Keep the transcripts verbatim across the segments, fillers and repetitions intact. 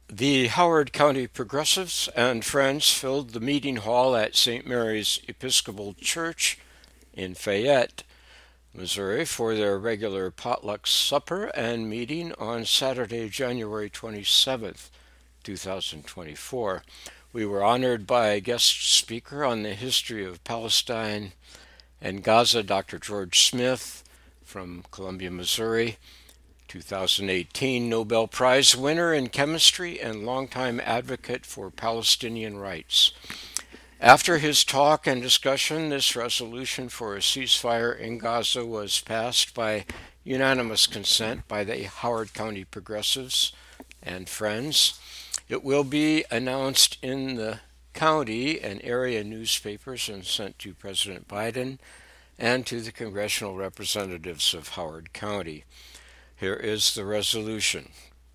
The Howard County Progressives and friends filled the meeting hall at Saint Mary's Episcopal Church in Fayette, Missouri for their regular potluck supper and meeting on Saturday, January twenty-seventh, two thousand twenty-four. We were honored by a guest speaker on the history of Palestine and Gaza, Doctor George Smith from Columbia, Missouri, two thousand eighteen Nobel Prize winner in chemistry and longtime advocate for Palestinian rights. After his talk and discussion, this resolution for a ceasefire in Gaza was passed by unanimous consent by the Howard County Progressives and friends. It will be announced in the county and area newspapers and sent to President Biden and to the congressional representatives of Howard County. Here is the resolution.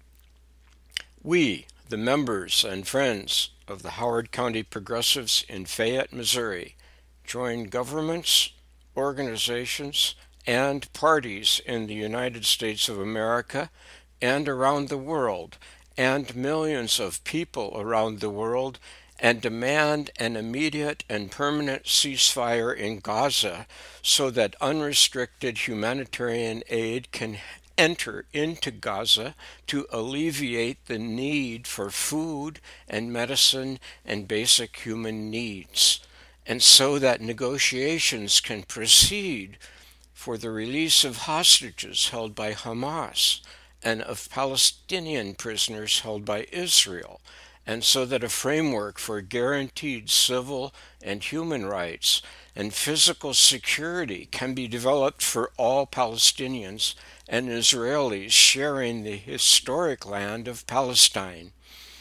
We, the members and friends of the Howard County Progressives in Fayette, Missouri, join governments, organizations, and parties in the United States of America and around the world, and millions of people around the world, and demand an immediate and permanent ceasefire in Gaza so that unrestricted humanitarian aid can enter into Gaza to alleviate the need for food and medicine and basic human needs, and so that negotiations can proceed for the release of hostages held by Hamas and of Palestinian prisoners held by Israel, and so that a framework for guaranteed civil and human rights and physical security can be developed for all Palestinians and Israelis sharing the historic land of Palestine.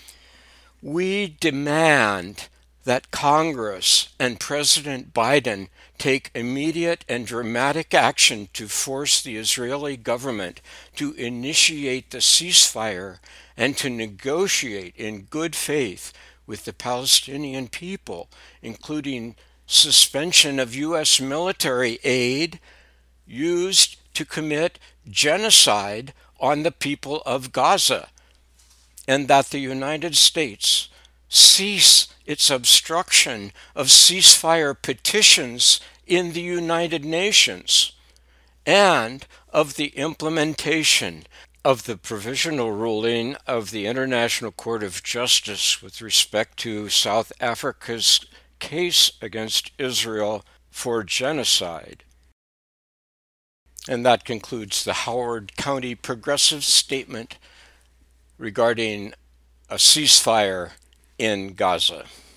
We demand that Congress and President Biden take immediate and dramatic action to force the Israeli government to initiate the ceasefire and to negotiate in good faith with the Palestinian people, including suspension of U S military aid used to commit genocide on the people of Gaza, and that the United States cease its obstruction of ceasefire petitions in the United Nations, and of the implementation of the provisional ruling of the International Court of Justice with respect to South Africa's case against Israel for genocide. And that concludes the Howard County Progressive statement regarding a ceasefire in Gaza.